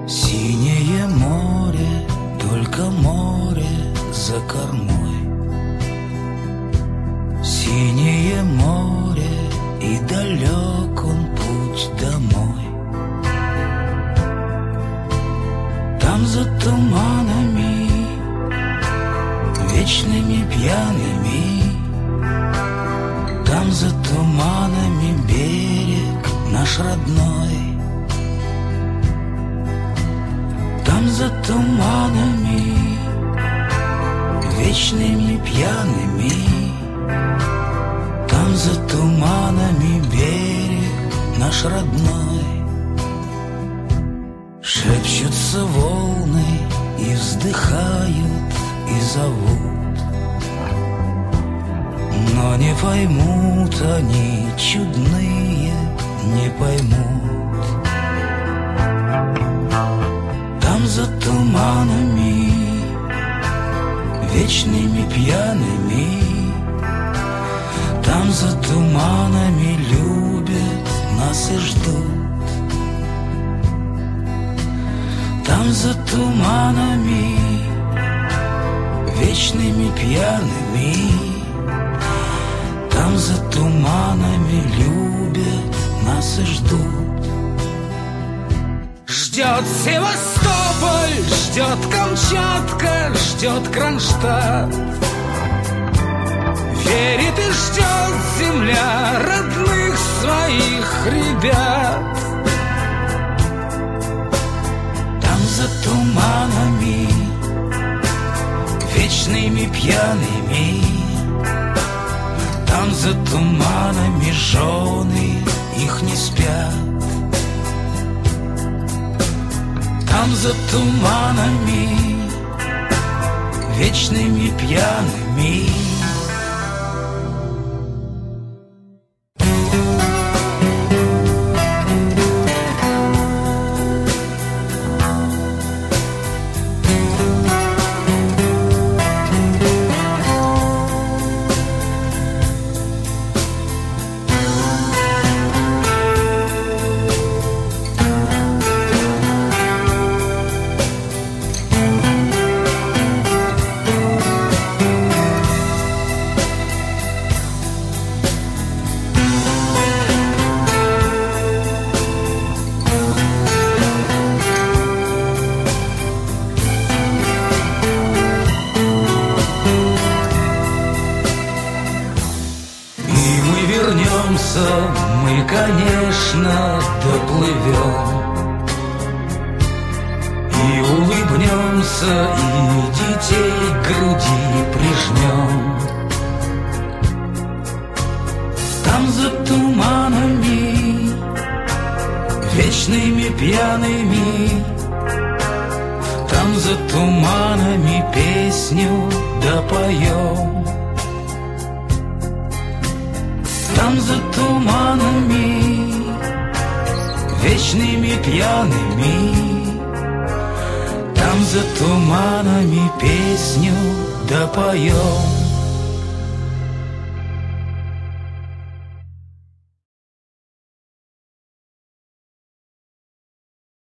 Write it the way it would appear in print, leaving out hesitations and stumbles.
Синее море, только море за кормой. Синее море, и далек он путь домой. Там за туманами, вечными пьяными, там за туманами берег наш родной. Там за туманами, вечными пьяными, там за туманами берег наш родной. Шепчутся волны и вздыхают, и зовут, но не поймут они, чудные, не поймут. Там за туманами, вечными пьяными, там за туманами любят нас и ждут. Там за туманами, вечными пьяными, там за туманами любят нас и ждут. Ждет Севастополь, ждет Камчатка, ждет Кронштадт. Верит и ждет земля родных своих ребят. Там за туманами, вечными пьяными, там за туманами жены их не спят. Там за туманами, вечными пьяными. Мы, конечно, доплывем и улыбнемся, и детей к груди прижмем. Там за туманами, вечными пьяными, там за туманами песню допоем. Там за туманами, вечными пьяными, там за туманами песню допоем.